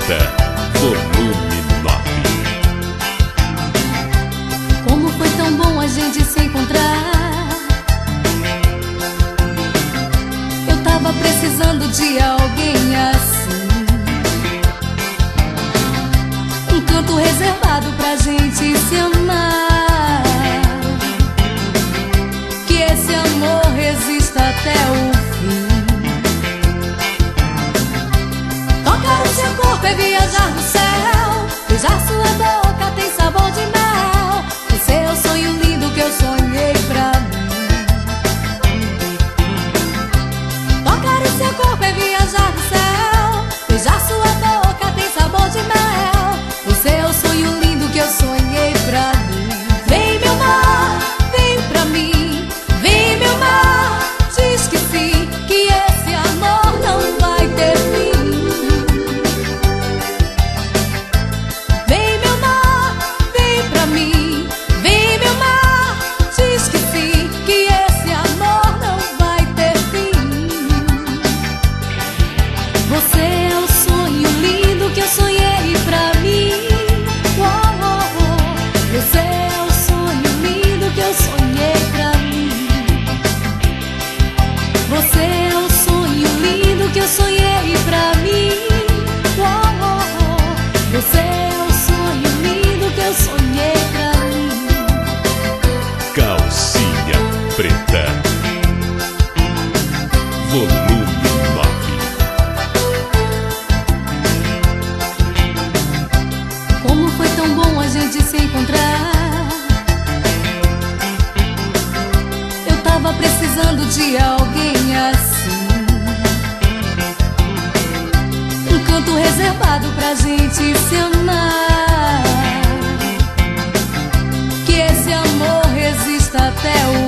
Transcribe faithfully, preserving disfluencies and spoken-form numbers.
Preta, volume nove. Como foi tão bom a gente se encontrar. Eu tava precisando de alguém assim, um canto reservado pra gente se amar. Que esse amor resista até o fim. Tocar o seu corpo é viajar no céu. Beijar sua boca tem sabor de mel. Esse é o sonho lindo que eu sonhei pra mim. Tocar o seu corpo é viajar no céu. Beijar sua boca tem sabor de mel. Esse é o sonho lindo que eu sonhei pra mim. Vem meu mar, vem pra mim. Vem meu mar, diz que sim, que esse amor não vai ter fim. Vem meu mar, vem pra mim. Vem meu mar, diz que sim, que esse amor não vai ter fim. Você é o sonho lindo que eu sonhei pra mim. Oh, oh, oh. Você é o sonho lindo que eu sonhei pra mim. Você é o sonho lindo que eu sonhei pra mim. Oh, oh, oh. Você é o sonho lindo que eu sonhei pra mim. Calcinha Preta, volume nove. Como foi tão bom a gente se encontrar. Eu tava precisando de alguém assim, um canto reservado pra gente se amar. Que esse amor resista até o